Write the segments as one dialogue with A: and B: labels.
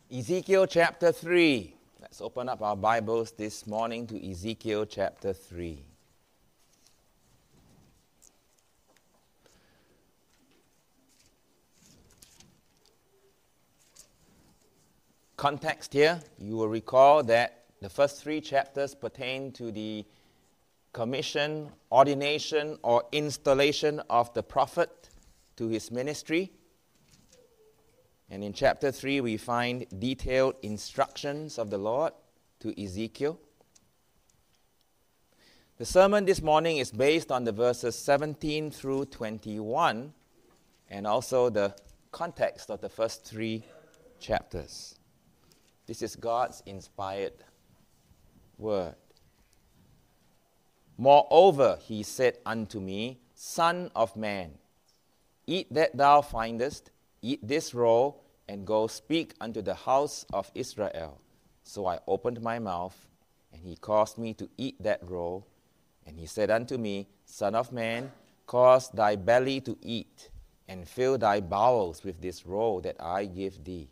A: Ezekiel chapter 3. Let's open up our Bibles this morning to Ezekiel chapter 3. Context here, you will recall that the first three chapters pertain to the commission, ordination, or installation of the prophet to his ministry. And in chapter 3, we find detailed instructions of the Lord to Ezekiel. The sermon this morning is based on the verses 17 through 21 and also the context of the first three chapters. This is God's inspired word. Moreover, he said unto me, Son of man, eat that thou findest, eat this roll, and go speak unto the house of Israel. So I opened my mouth, and he caused me to eat that roll. And he said unto me, Son of man, cause thy belly to eat, and fill thy bowels with this roll that I give thee.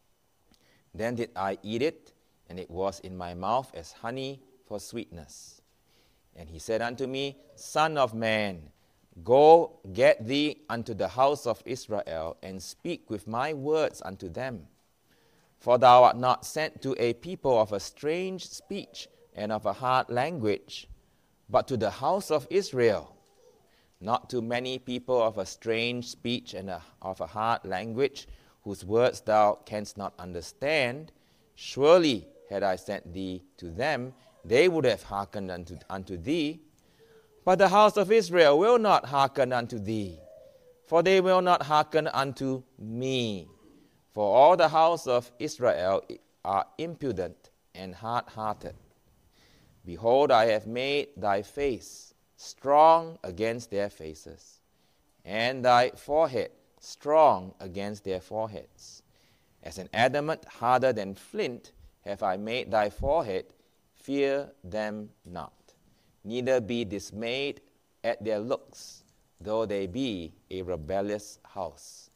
A: Then did I eat it, and it was in my mouth as honey for sweetness. And he said unto me, Son of man, go get thee unto the house of Israel, and speak with my words unto them. For thou art not sent to a people of a strange speech and of a hard language, but to the house of Israel. Not to many people of a strange speech and of a hard language, whose words thou canst not understand. Surely had I sent thee to them, they would have hearkened unto thee. But the house of Israel will not hearken unto thee, for they will not hearken unto me. For all the house of Israel are impudent and hard-hearted. Behold, I have made thy face strong against their faces, and thy forehead strong against their foreheads. As an adamant harder than flint have I made thy forehead, fear them not. Neither be dismayed at their looks, though they be a rebellious house.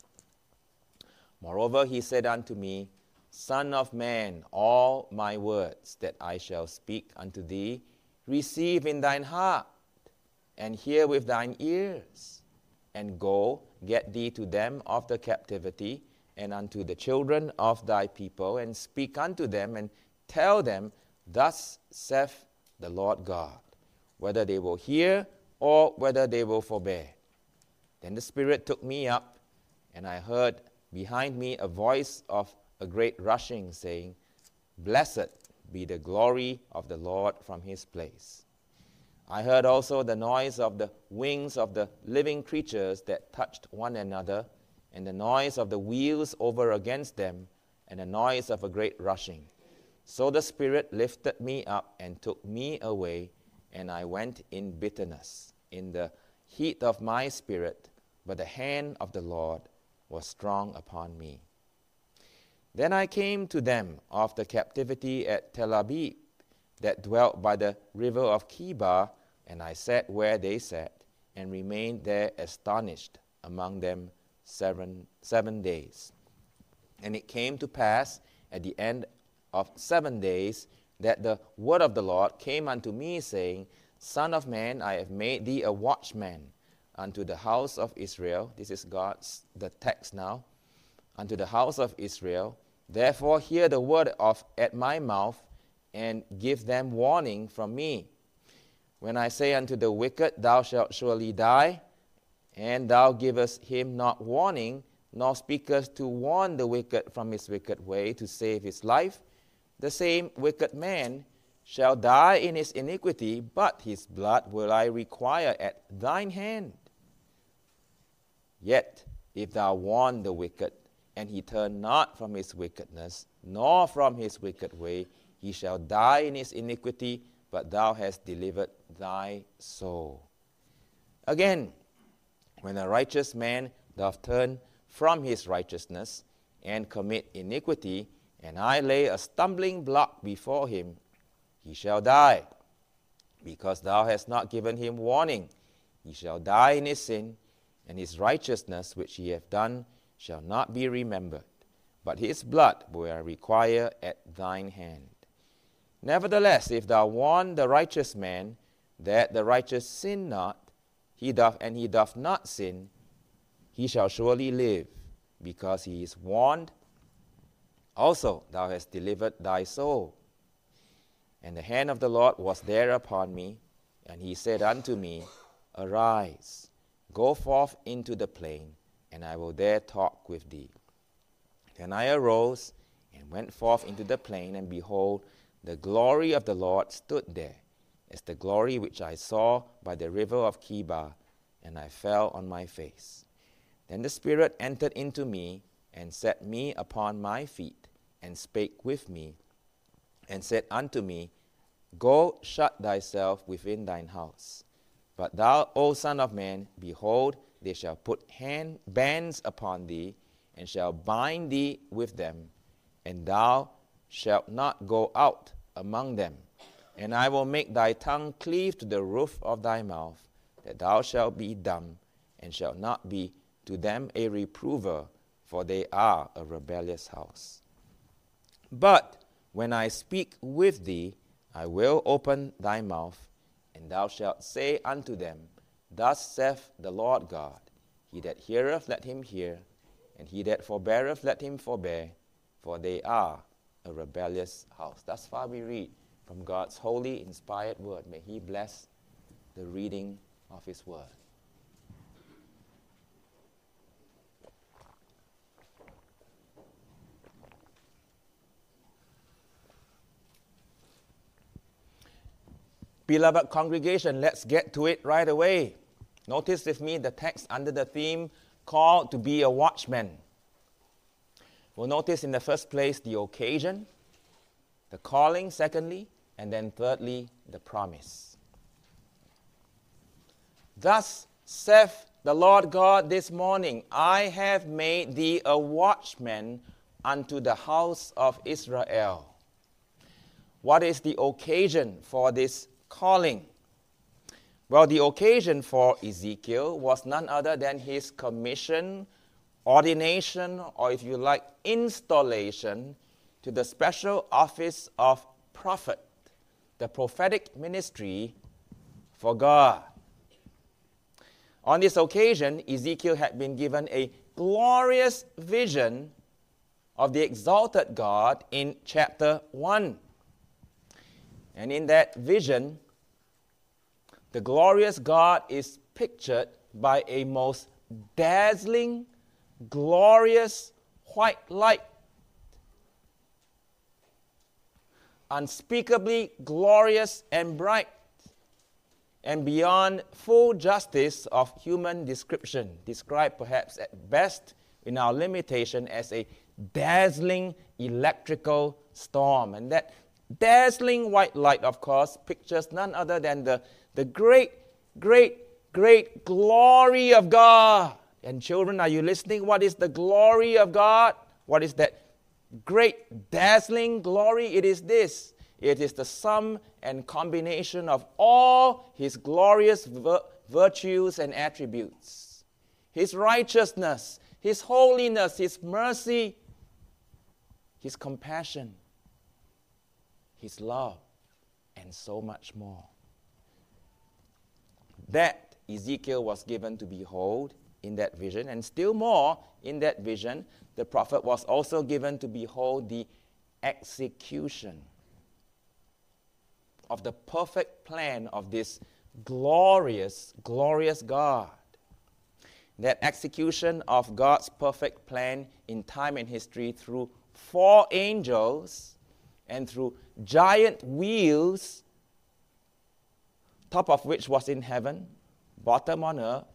A: Moreover, he said unto me, Son of man, all my words that I shall speak unto thee, receive in thine heart, and hear with thine ears, and go, get thee to them of the captivity, and unto the children of thy people, and speak unto them, and tell them, Thus saith the Lord God, whether they will hear or whether they will forbear. Then the Spirit took me up, and I heard behind me a voice of a great rushing, saying, Blessed be the glory of the Lord from his place. I heard also the noise of the wings of the living creatures that touched one another, and the noise of the wheels over against them, and the noise of a great rushing. So the Spirit lifted me up and took me away, and I went in bitterness, in the heat of my spirit, but the hand of the Lord was strong upon me. Then I came to them of the captivity at Tel Abib, that dwelt by the river of Chebar, and I sat where they sat, and remained there astonished among them 7 days. And it came to pass at the end of 7 days, that the word of the Lord came unto me, saying, Son of man, I have made thee a watchman unto the house of Israel. This is the text now. Unto the house of Israel. Therefore hear the word at my mouth, and give them warning from me. When I say unto the wicked, Thou shalt surely die, and thou givest him not warning, nor speakest to warn the wicked from his wicked way, to save his life, the same wicked man shall die in his iniquity, but his blood will I require at thine hand. Yet if thou warn the wicked, and he turn not from his wickedness, nor from his wicked way, he shall die in his iniquity, but thou hast delivered thy soul. Again, when a righteous man doth turn from his righteousness, and commit iniquity, and I lay a stumbling block before him, he shall die, because thou hast not given him warning. He shall die in his sin, and his righteousness which he hath done shall not be remembered. but his blood will I require at thine hand. Nevertheless, if thou warn the righteous man that the righteous sin not, he doth not sin, he shall surely live, because he is warned. Also thou hast delivered thy soul. And the hand of the Lord was there upon me, and he said unto me, Arise, go forth into the plain, and I will there talk with thee. Then I arose and went forth into the plain, and behold, the glory of the Lord stood there, as the glory which I saw by the river of Chebar, and I fell on my face. Then the Spirit entered into me, and set me upon my feet, and spake with me, and said unto me, Go shut thyself within thine house. But thou, O Son of Man, behold, they shall put bands upon thee, and shall bind thee with them, and thou shalt not go out among them. And I will make thy tongue cleave to the roof of thy mouth, that thou shalt be dumb, and shalt not be to them a reprover, for they are a rebellious house. But when I speak with thee, I will open thy mouth, and thou shalt say unto them, Thus saith the Lord God, He that heareth, let him hear, and he that forbeareth, let him forbear, for they are a rebellious house. Thus far we read from God's holy, inspired word. May He bless the reading of His word. Beloved congregation, let's get to it right away. Notice with me the text under the theme, Called to be a Watchman. We'll notice in the first place the occasion, the calling secondly, and then thirdly, the promise. Thus saith the Lord God this morning, I have made thee a watchman unto the house of Israel. What is the occasion for this calling? Well, the occasion for Ezekiel was none other than his commission, ordination, or if you like, installation to the special office of prophet, the prophetic ministry for God. On this occasion, Ezekiel had been given a glorious vision of the exalted God in chapter 1. And in that vision, the glorious God is pictured by a most dazzling, glorious white light, unspeakably glorious and bright, and beyond full justice of human description, described perhaps at best in our limitation as a dazzling electrical storm. And that dazzling white light, of course, pictures none other than the great, great, great glory of God. And children, are you listening? What is the glory of God? What is that great, dazzling glory? It is this. It is the sum and combination of all His glorious virtues and attributes. His righteousness, His holiness, His mercy, His compassion, His love, and so much more. That Ezekiel was given to behold in that vision, and still more in that vision, the prophet was also given to behold the execution of the perfect plan of this glorious, glorious God. That execution of God's perfect plan in time and history through 4 angels and through giant wheels, top of which was in heaven, bottom on earth,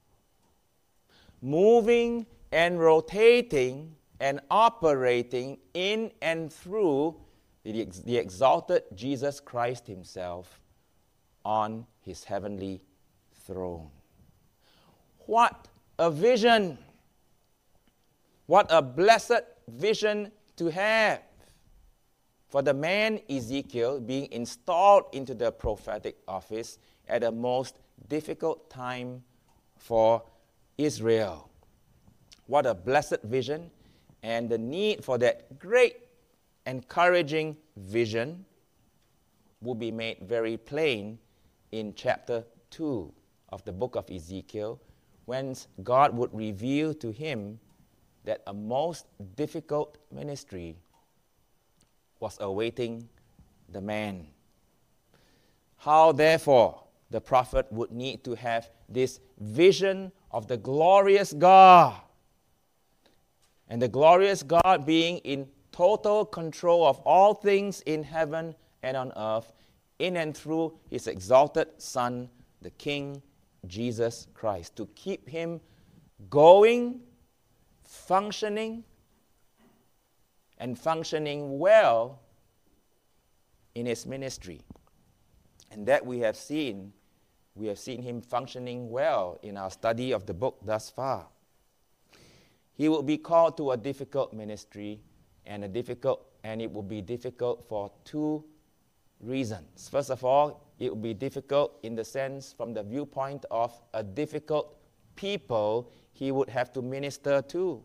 A: moving and rotating and operating in and through the exalted Jesus Christ Himself on His heavenly throne. What a vision! What a blessed vision to have for the man Ezekiel being installed into the prophetic office at a most difficult time for Israel. What a blessed vision And the need for that great, encouraging vision will be made very plain in chapter 2 of the book of Ezekiel, when God would reveal to him that a most difficult ministry was awaiting the man. How, therefore, the prophet would need to have this vision of the glorious God, and the glorious God being in total control of all things in heaven and on earth, in and through his exalted Son, the King Jesus Christ, to keep him going, functioning, and functioning well in his ministry. And that we have seen him functioning well in our study of the book thus far. He will be called to a difficult ministry, and it will be difficult for two reasons. First of all, it will be difficult in the sense from the viewpoint of a difficult people he would have to minister to.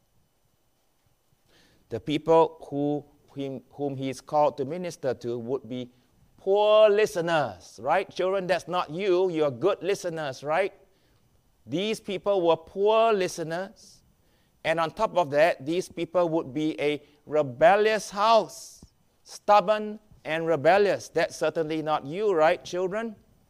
A: The people whom he is called to minister to would be poor listeners, right? Children, that's not you. You're good listeners, right? These people were poor listeners. And on top of that, these people would be a rebellious house, stubborn and rebellious. That's certainly not you, right, children?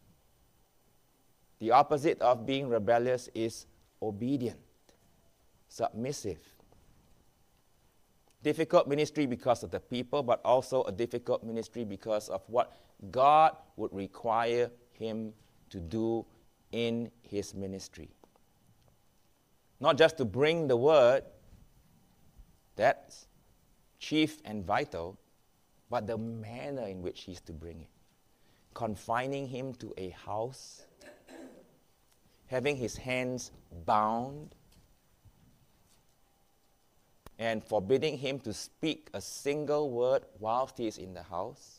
A: The opposite of being rebellious is obedient, submissive. Difficult ministry because of the people, but also a difficult ministry because of what God would require him to do in his ministry. Not just to bring the word, that's chief and vital, but the manner in which he's to bring it. Confining him to a house, having his hands bound, and forbidding him to speak a single word whilst he is in the house.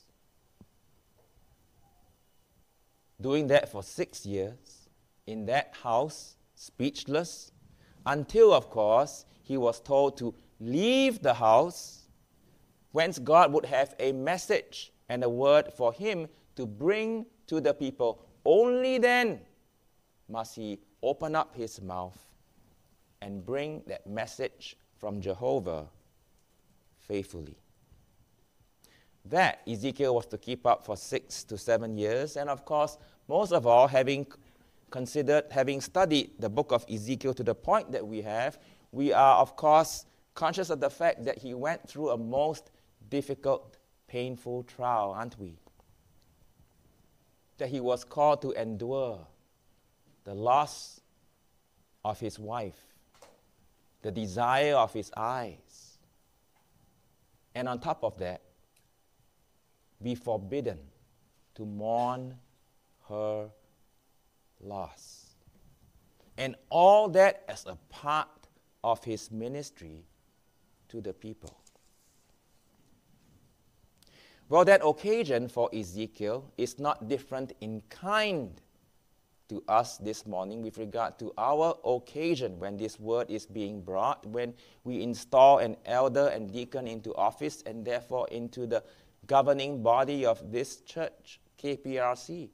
A: Doing that for 6 years, in that house, speechless, until, of course, he was told to leave the house, whence God would have a message and a word for him to bring to the people. Only then must he open up his mouth and bring that message from Jehovah faithfully. That Ezekiel was to keep up for 6 to 7 years, and of course, most of all, having studied the book of Ezekiel to the point that we are, of course, conscious of the fact that he went through a most difficult, painful trial, aren't we? That he was called to endure the loss of his wife, the desire of his eyes, and on top of that, be forbidden to mourn her loss. And all that as a part of his ministry to the people. Well, that occasion for Ezekiel is not different in kind to us this morning with regard to our occasion when this word is being brought, when we install an elder and deacon into office and therefore into the governing body of this church, KPRC.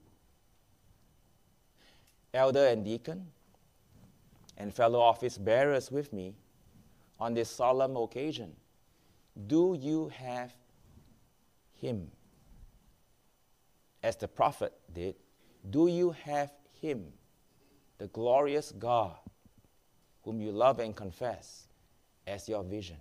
A: Elder and deacon and fellow office bearers with me on this solemn occasion, do you have him? As the prophet did, do you have him, the glorious God, whom you love and confess, as your vision?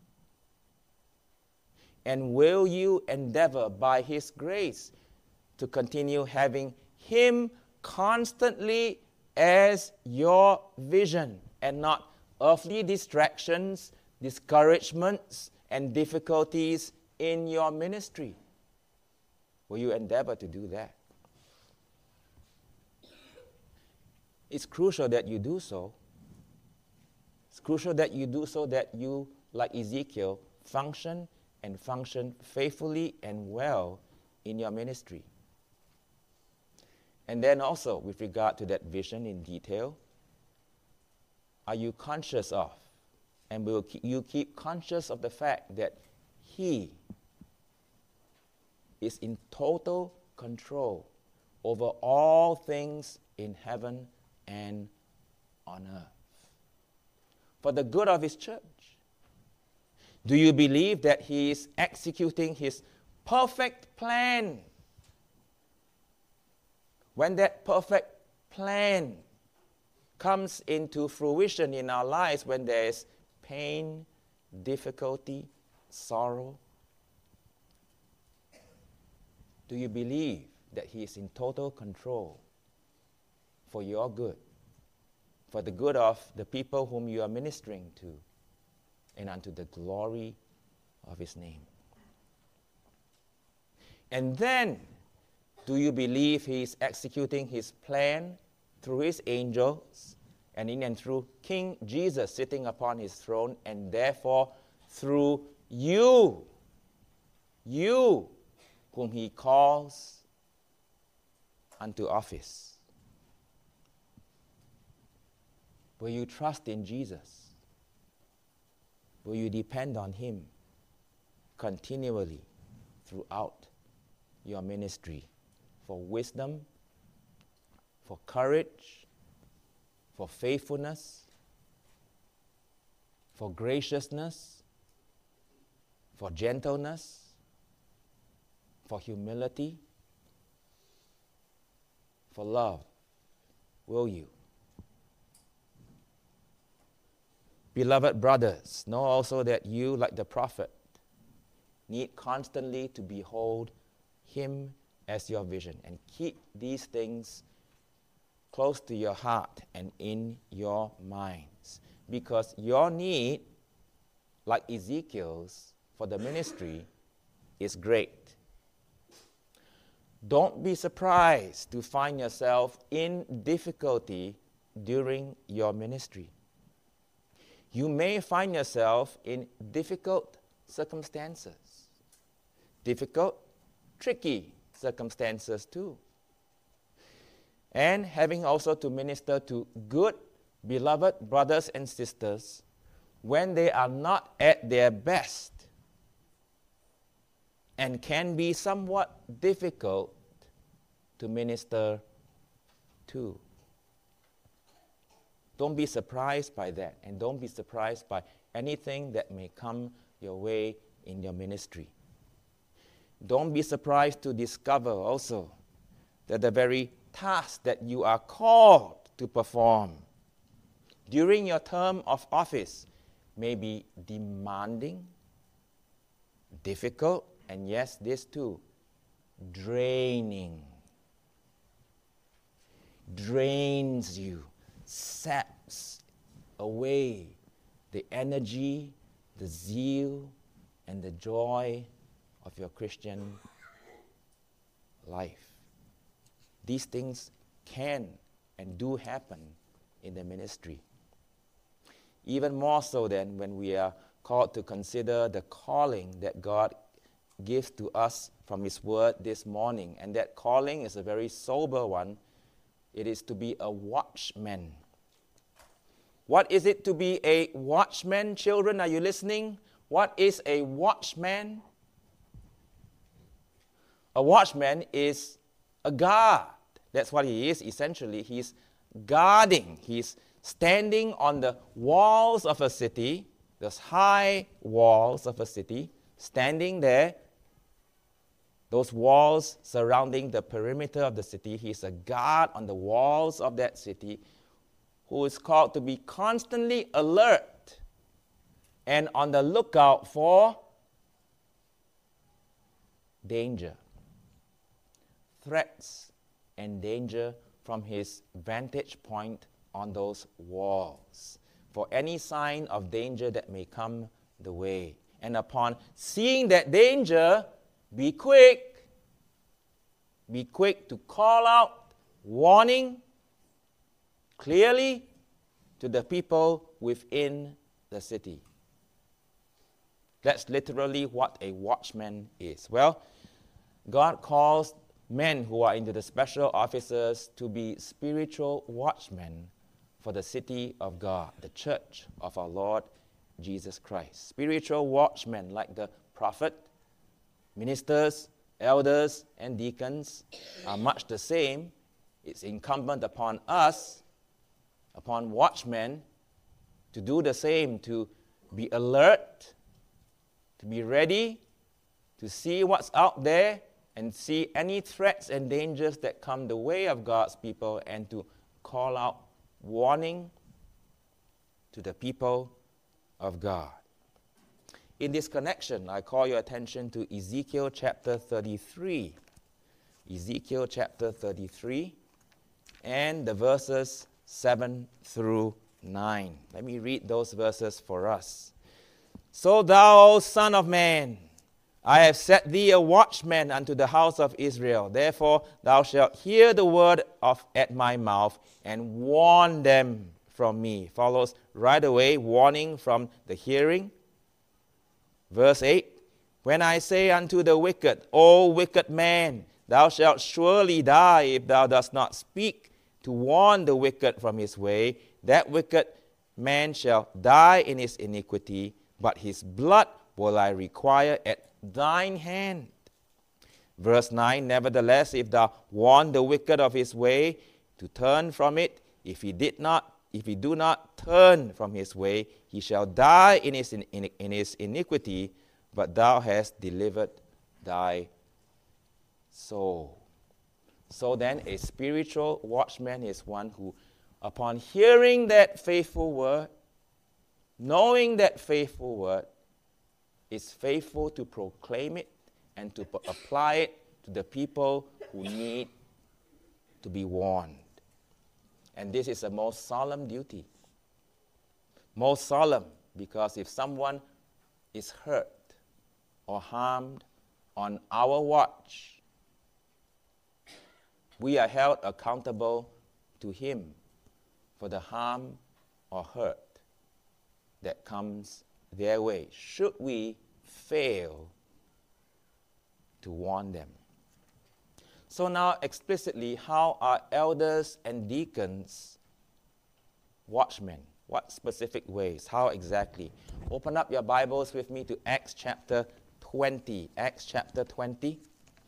A: And will you endeavor by his grace to continue having him constantly as your vision and not earthly distractions, discouragements, and difficulties in your ministry? Will you endeavor to do that? It's crucial that you do so. It's crucial that you do so that you, like Ezekiel, function faithfully and well in your ministry. And then also, with regard to that vision in detail, are you conscious of And will you keep conscious of the fact that He is in total control over all things in heaven and on earth, for the good of His church? Do you believe that He is executing His perfect plan? When that perfect plan comes into fruition in our lives, when there is pain, difficulty, sorrow, do you believe that He is in total control for your good, for the good of the people whom you are ministering to, and unto the glory of His name? And then, do you believe He is executing His plan through His angels and in and through King Jesus sitting upon His throne, and therefore through you whom He calls unto office? Will you trust in Jesus? Will you depend on Him continually throughout your ministry for wisdom, for courage, for faithfulness, for graciousness, for gentleness, for humility, for love? Will you? Beloved brothers, know also that you, like the prophet, need constantly to behold Him as your vision, and keep these things close to your heart and in your minds, because your need, like Ezekiel's, for the ministry is great. Don't be surprised to find yourself in difficulty during your ministry. You may find yourself in difficult circumstances, difficult, tricky circumstances too. And having also to minister to good, beloved brothers and sisters when they are not at their best and can be somewhat difficult to minister to. Don't be surprised by that, and don't be surprised by anything that may come your way in your ministry. Don't be surprised to discover also that the very task that you are called to perform during your term of office may be demanding, difficult, and yes, this too, draining. Drains you, saps away the energy, the zeal, and the joy of your Christian life. These things can and do happen in the ministry. Even more so than when we are called to consider the calling that God gives to us from His Word this morning. And that calling is a very sober one. It is to be a watchman. What is it to be a watchman, children? Are you listening? What is a watchman? A watchman is a guard. That's what he is, essentially. He's guarding. He's standing on the walls of a city, those high walls of a city, standing there, those walls surrounding the perimeter of the city. He's a guard on the walls of that city who is called to be constantly alert and on the lookout for danger, threats and danger from his vantage point on those walls, for any sign of danger that may come the way. And upon seeing that danger, be quick to call out warning clearly to the people within the city. That's literally what a watchman is. Well, God calls men who are into the special offices to be spiritual watchmen for the city of God, the church of our Lord Jesus Christ. Spiritual watchmen like the prophet, ministers, elders, and deacons are much the same. It's incumbent upon us, upon watchmen, to do the same, to be alert, to be ready, to see what's out there and see any threats and dangers that come the way of God's people, and to call out warning to the people of God. In this connection, I call your attention to Ezekiel chapter 33. Ezekiel chapter 33 and the verses 7 through 9. Let me read those verses for us. So thou, son of man, I have set thee a watchman unto the house of Israel. Therefore thou shalt hear the word at my mouth, and warn them from me. Follows right away, warning from the hearing. Verse 8, when I say unto the wicked, O wicked man, thou shalt surely die if thou dost not speak to warn the wicked from his way, that wicked man shall die in his iniquity, but his blood will I require at thine hand. Verse 9, nevertheless, if thou warn the wicked of his way to turn from it, if he do not turn from his way, he shall die in his iniquity, but thou hast delivered thy soul. So then, a spiritual watchman is one who, upon hearing that faithful word, knowing that faithful word, is faithful to proclaim it and to apply it to the people who need to be warned. And this is a most solemn duty. Most solemn, because if someone is hurt or harmed on our watch, we are held accountable to him for the harm or hurt that comes their way, should we fail to warn them. So now explicitly, how are elders and deacons watchmen? What specific ways? How exactly? Open up your Bibles with me to Acts chapter 20. Acts chapter 20.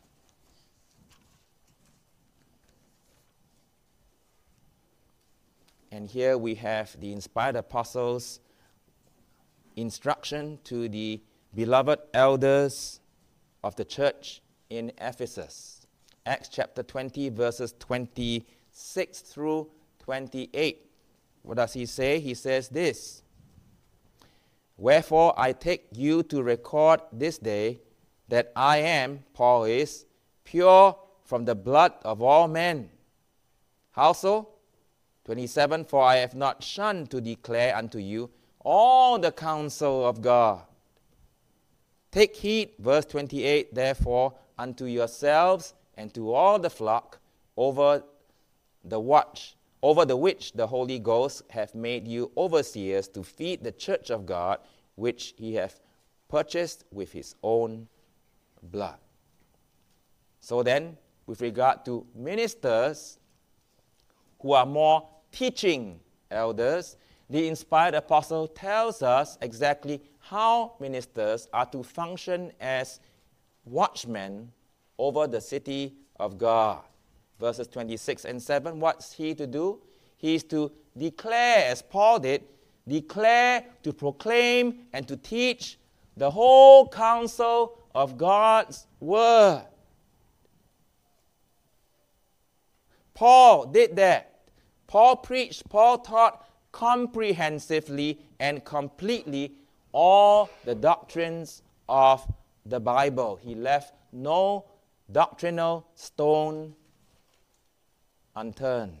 A: And here we have the inspired apostles' instruction to the beloved elders of the church in Ephesus. Acts chapter 20, verses 26 through 28. What does he say? He says this: wherefore I take you to record this day that I am, Paul is, pure from the blood of all men. How so? 27, for I have not shunned to declare unto you all the counsel of God. Take heed, verse 28, therefore, unto yourselves and to all the flock over the which the Holy Ghost hath made you overseers to feed the church of God, which he hath purchased with his own blood. So then, with regard to ministers who are more teaching elders, the inspired apostle tells us exactly how ministers are to function as watchmen over the city of God. Verses 26 and 7, what's he to do? He is to declare, as Paul did, declare, to proclaim, and to teach the whole counsel of God's word. Paul did that. Paul preached, Paul taught comprehensively and completely all the doctrines of the Bible. He left no doctrinal stone unturned.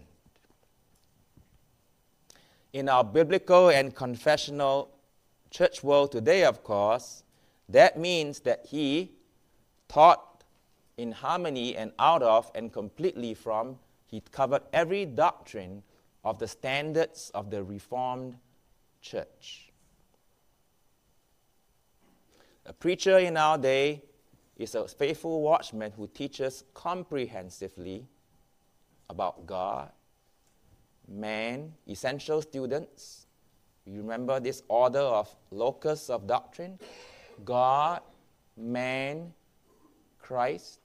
A: In our biblical and confessional church world today, of course, that means that he taught in harmony and out of and completely from, he covered every doctrine of the standards of the Reformed Church. A preacher in our day is a faithful watchman who teaches comprehensively about God, man, essential students, You remember this order of locus of doctrine? God, man, Christ,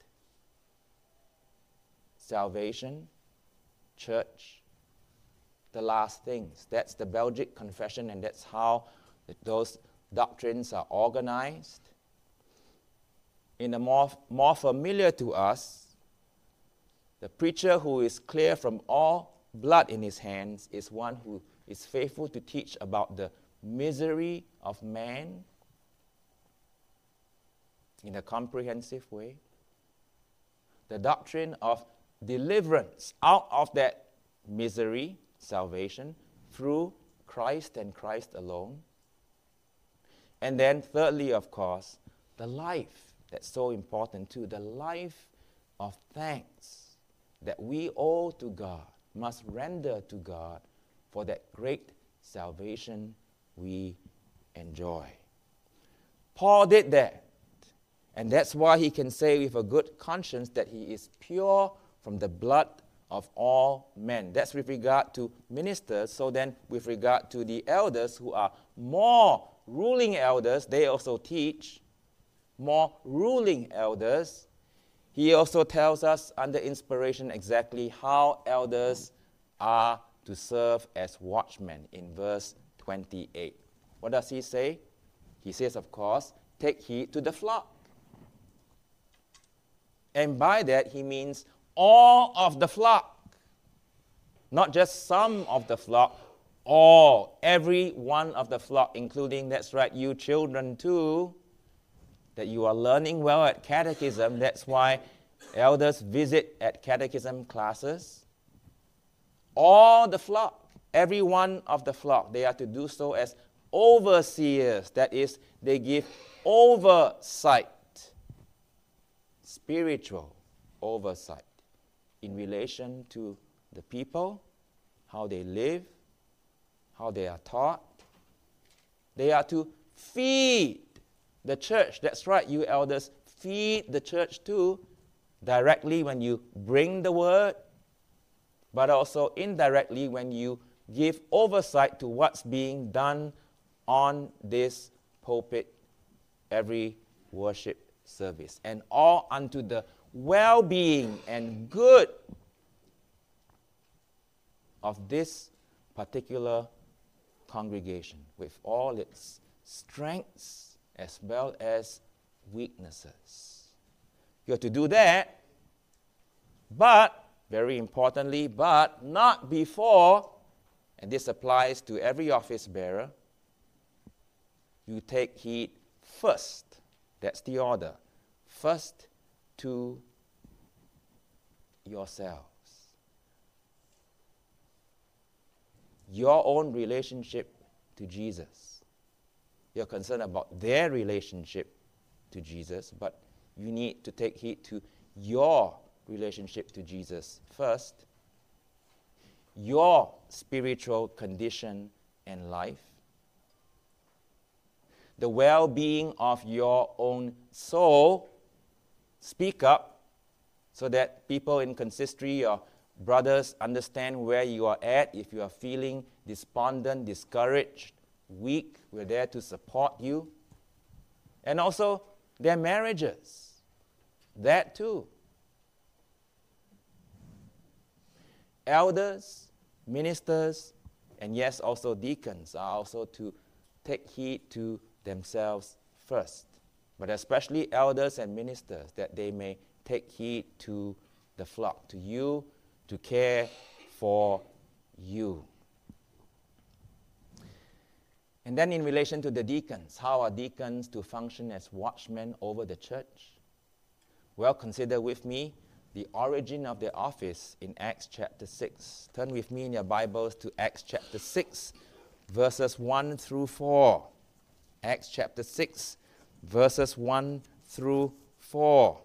A: salvation, church, the last things. That's the Belgic Confession, and that's how those doctrines are organized. In a more familiar to us, the preacher who is clear from all blood in his hands is one who is faithful to teach about the misery of man in a comprehensive way. The doctrine of deliverance out of that misery, salvation, through Christ and Christ alone. And then thirdly, of course, the life. That's so important too. The life of thanks that we owe to God, must render to God for that great salvation we enjoy. Paul did that. And that's why he can say with a good conscience that he is pure from the blood of all men. That's with regard to ministers. So then with regard to the elders who are more ruling elders, they also teach more ruling elders. He also tells us under inspiration exactly how elders are to serve as watchmen in verse 28. What does he say? He says, of course, take heed to the flock. And by that he means all of the flock. Not just some of the flock, all, every one of the flock, including, that's right, you children too, that you are learning well at catechism. That's why elders visit at catechism classes. All the flock, every one of the flock, they are to do so as overseers. That is, they give oversight, spiritual oversight in relation to the people, how they live, how they are taught. They are to feed the church. That's right, you elders, feed the church too, directly when you bring the word, but also indirectly when you give oversight to what's being done on this pulpit every worship service. And all unto the well-being and good of this particular congregation with all its strengths as well as weaknesses. You have to do that, but, very importantly, but not before, and this applies to every office bearer, you take heed first. That's the order. First to yourselves. Your own relationship to Jesus. You're concerned about their relationship to Jesus, but you need to take heed to your relationship to Jesus first, your spiritual condition and life, the well-being of your own soul. Speak up so that people in consistory or brothers understand where you are at. If you are feeling despondent, discouraged, weak, we're there to support you. And also their marriages. That too. Elders, ministers, and yes, also deacons are also to take heed to themselves first. But especially elders and ministers, that they may take heed to the flock, to you, to care for you. And then in relation to the deacons, how are deacons to function as watchmen over the church? Well, consider with me the origin of their office in Acts chapter 6. Turn with me in your Bibles to Acts chapter 6, verses 1 through 4. Acts chapter 6, verses 1 through 4.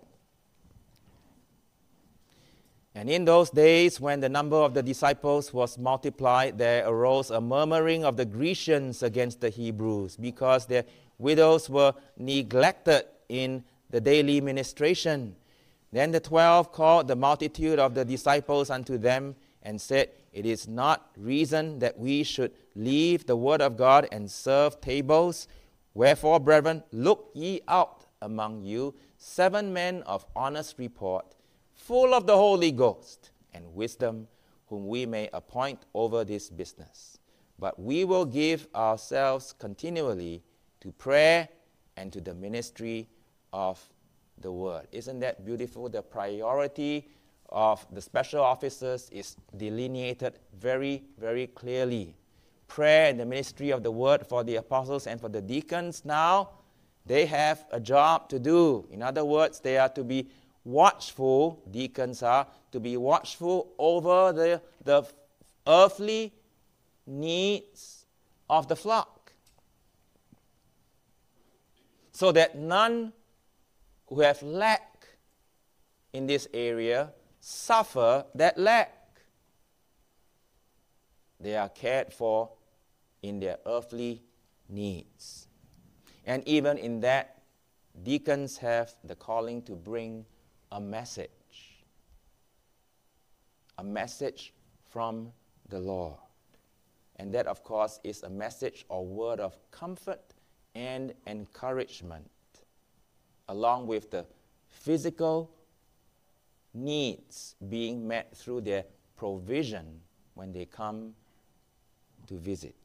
A: And in those days, when the number of the disciples was multiplied, there arose a murmuring of the Grecians against the Hebrews, because their widows were neglected in the daily ministration. Then the 12 called the multitude of the disciples unto them, and said, It is not reason that we should leave the word of God and serve tables. Wherefore, brethren, look ye out among you 7 men of honest report, full of the Holy Ghost and wisdom, whom we may appoint over this business. But we will give ourselves continually to prayer and to the ministry of the word. Isn't that beautiful? The priority of the special officers is delineated very, very clearly. Prayer and the ministry of the word for the apostles and for the deacons. Now, they have a job to do. In other words, they are to be watchful. Deacons are to be watchful over the earthly needs of the flock, so that none who have lack in this area suffer that lack. They are cared for in their earthly needs. And even in that, deacons have the calling to bring a message from the Lord. And that, of course, is a message or word of comfort and encouragement, along with the physical needs being met through their provision when they come to visit.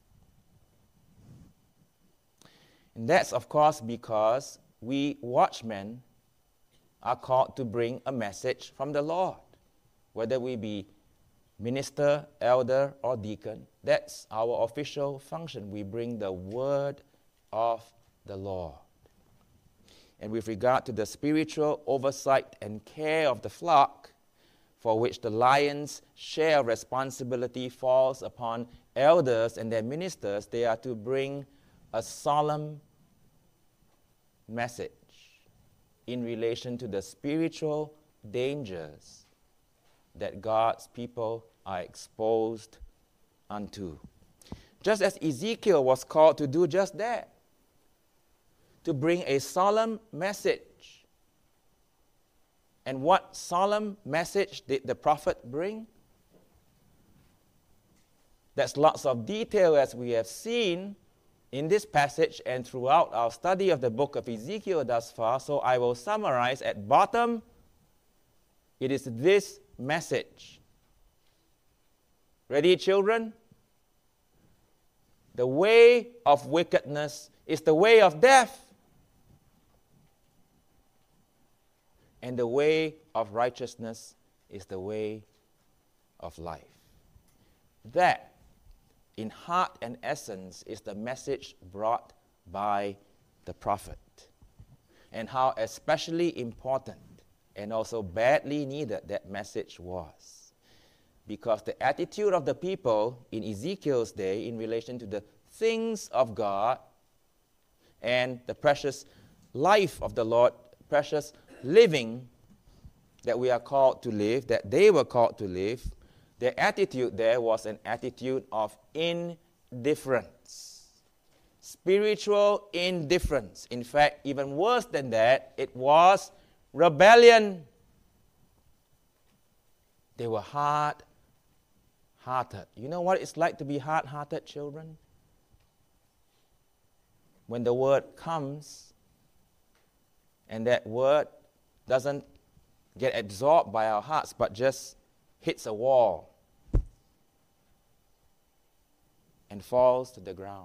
A: And that's, of course, because we watchmen are called to bring a message from the Lord. Whether we be minister, elder, or deacon, that's our official function. We bring the word of the Lord. And with regard to the spiritual oversight and care of the flock, for which the lion's share of responsibility falls upon elders and their ministers, they are to bring a solemn message in relation to the spiritual dangers that God's people are exposed unto. Just as Ezekiel was called to do just that, to bring a solemn message. And what solemn message did the prophet bring? That's lots of detail, as we have seen in this passage and throughout our study of the book of Ezekiel thus far. So I will summarize at bottom. It is this message. Ready, children? The way of wickedness is the way of death, and the way of righteousness is the way of life. That, in heart and essence, is the message brought by the prophet. And how especially important and also badly needed that message was. Because the attitude of the people in Ezekiel's day in relation to the things of God and the precious life of the Lord, precious living that we are called to live, that they were called to live, their attitude there was an attitude of indifference. Spiritual indifference. In fact, even worse than that, it was rebellion. They were hard-hearted. You know what it's like to be hard-hearted, children? When the word comes and that word doesn't get absorbed by our hearts but just hits a wall and falls to the ground.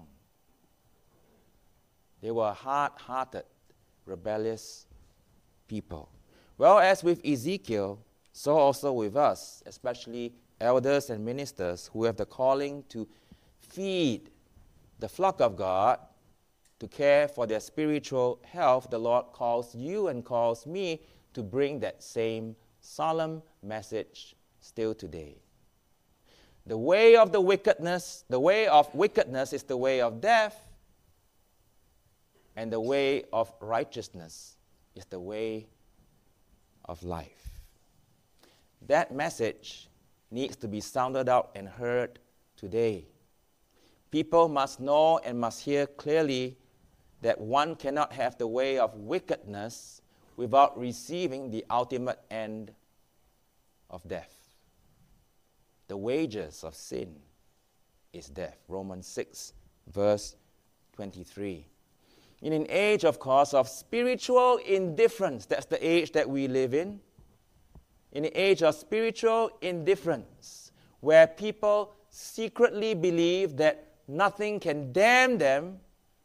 A: They were hard-hearted, rebellious people. Well, as with Ezekiel, so also with us, especially elders and ministers who have the calling to feed the flock of God, to care for their spiritual health. The Lord calls you and calls me to bring that same solemn message still today. The way of wickedness is the way of death, and the way of righteousness is the way of life. That message needs to be sounded out and heard today. People must know and must hear clearly that one cannot have the way of wickedness without receiving the ultimate end of death. The wages of sin is death. Romans 6, verse 23. In an age, of course, of spiritual indifference, that's the age that we live in an age of spiritual indifference, where people secretly believe that nothing can damn them,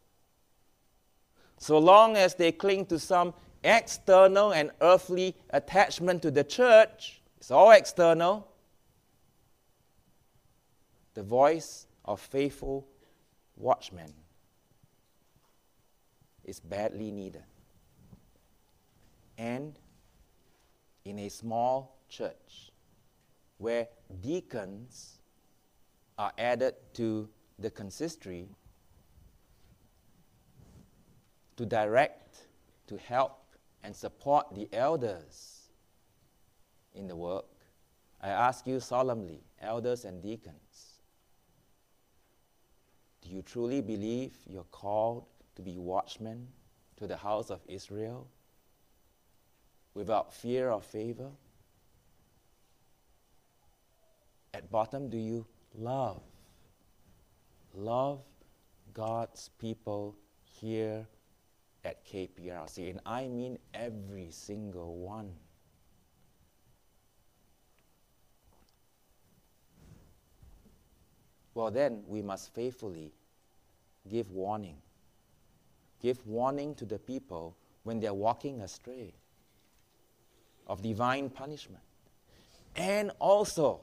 A: so long as they cling to some external and earthly attachment to the church. It's all external. The voice of faithful watchmen is badly needed. And in a small church where deacons are added to the consistory to direct, to help, and support the elders in the work, I ask you solemnly, elders and deacons, do you truly believe you're called to be watchmen to the house of Israel without fear or favor? At bottom, do you love God's people here at KPRC? And I mean every single one. Well, then we must faithfully give warning. Give warning to the people when they're walking astray of divine punishment, and also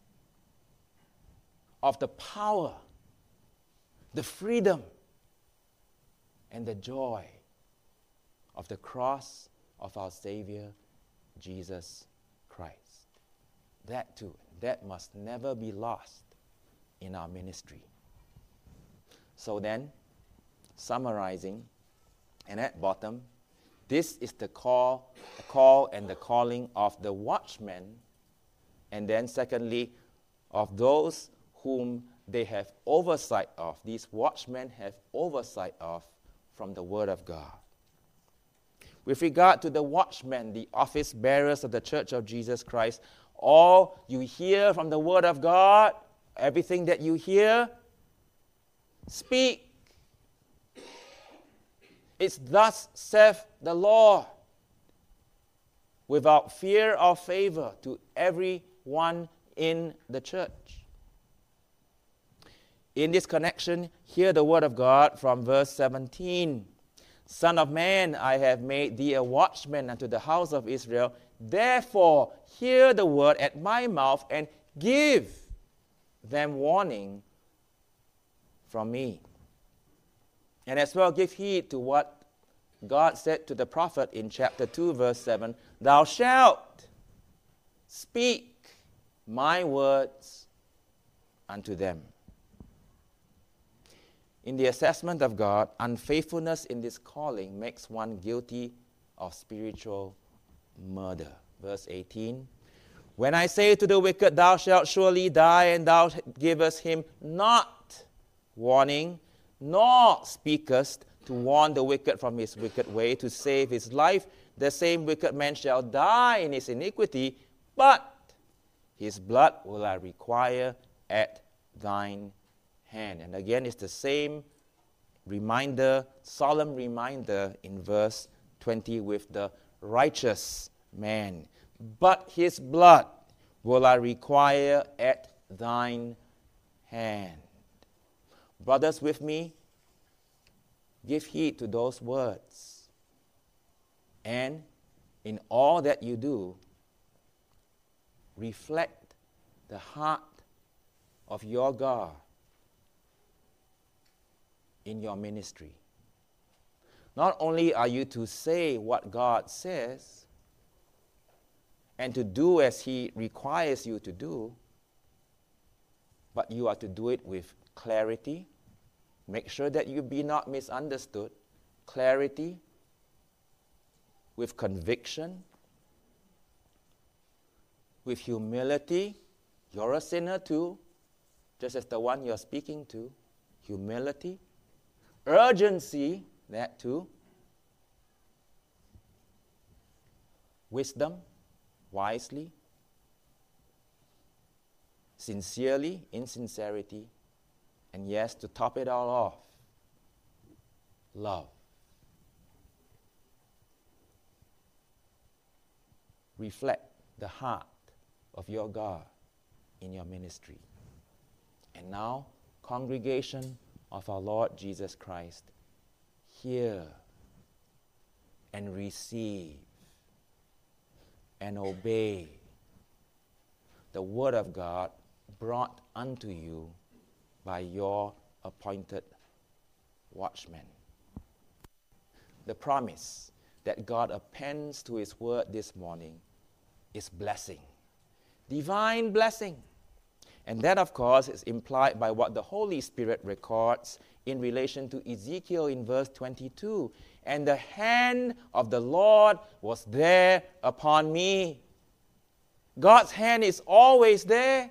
A: of the power, the freedom, and the joy of the cross of our Savior, Jesus Christ. That too, that must never be lost in our ministry. So then, summarizing, and at bottom, this is the call and the calling of the watchmen, and then secondly, of those whom they have oversight of. These watchmen have oversight of from the Word of God. With regard to the watchmen, the office bearers of the Church of Jesus Christ, all you hear from the Word of God, everything that you hear, speak. It's thus saith the Lord, without fear or favor, to everyone in the church. In this connection, hear the word of God from verse 17. Son of man, I have made thee a watchman unto the house of Israel. Therefore, hear the word at my mouth and give them warning from me. And as well, give heed to what God said to the prophet in chapter 2, verse 7. Thou shalt speak my words unto them. In the assessment of God, unfaithfulness in this calling makes one guilty of spiritual murder. Verse 18. When I say to the wicked, thou shalt surely die, and thou givest him not warning, nor speakest to warn the wicked from his wicked way, to save his life, the same wicked man shall die in his iniquity, but his blood will I require at thine hand. And again, it's the same reminder, solemn reminder in verse 20 with the righteous man. But his blood will I require at thine hand. Brothers with me, give heed to those words. And in all that you do, reflect the heart of your God in your ministry. Not only are you to say what God says and to do as He requires you to do, but you are to do it with clarity. Make sure that you be not misunderstood. Clarity, with conviction, with humility. You're a sinner too, just as the one you're speaking to. Humility. Urgency, that too. Wisdom, wisely. sincerely, in sincerity, and yes, to top it all off, love. Reflect the heart of your God in your ministry. And now, congregation of our Lord Jesus Christ, hear and receive and obey the word of God brought unto you by your appointed watchmen. The promise that God appends to his word this morning is blessing, divine blessing. And that, of course, is implied by what the Holy Spirit records in relation to Ezekiel in verse 22. And the hand of the Lord was there upon me. God's hand is always there.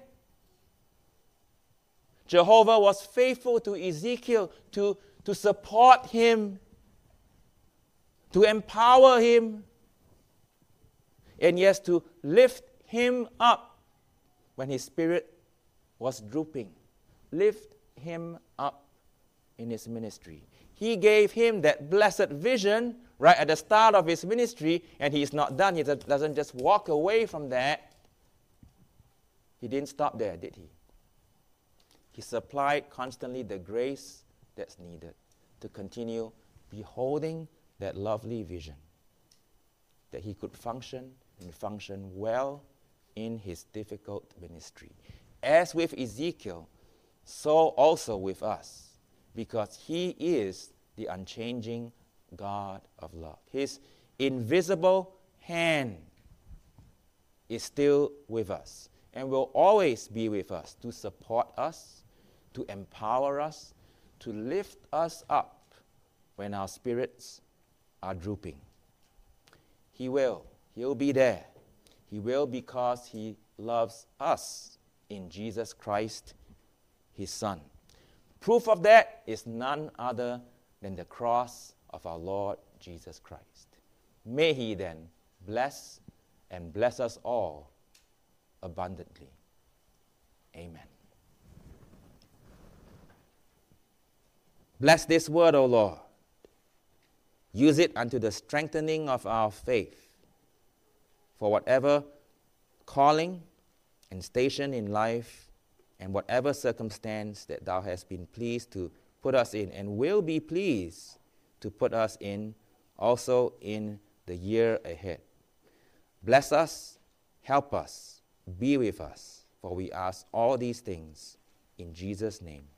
A: Jehovah was faithful to Ezekiel to support him, to empower him, and yes, to lift him up when his spirit was drooping. Lift him up in his ministry. He gave him that blessed vision right at the start of his ministry, and he's not done. He doesn't just walk away from that. He didn't stop there, did he? He supplied constantly the grace that's needed to continue beholding that lovely vision, that he could function and function well in his difficult ministry. As with Ezekiel, so also with us, because he is the unchanging God of love. His invisible hand is still with us and will always be with us to support us, to empower us, to lift us up when our spirits are drooping. He will. He'll be there. He will because he loves us in Jesus Christ, his Son. Proof of that is none other than the cross of our Lord Jesus Christ. May he then bless and bless us all abundantly. Amen. Bless this word, O Lord. Use it unto the strengthening of our faith for whatever calling and station in life and whatever circumstance that thou hast been pleased to put us in and will be pleased to put us in also in the year ahead. Bless us, help us, be with us, for we ask all these things in Jesus' name.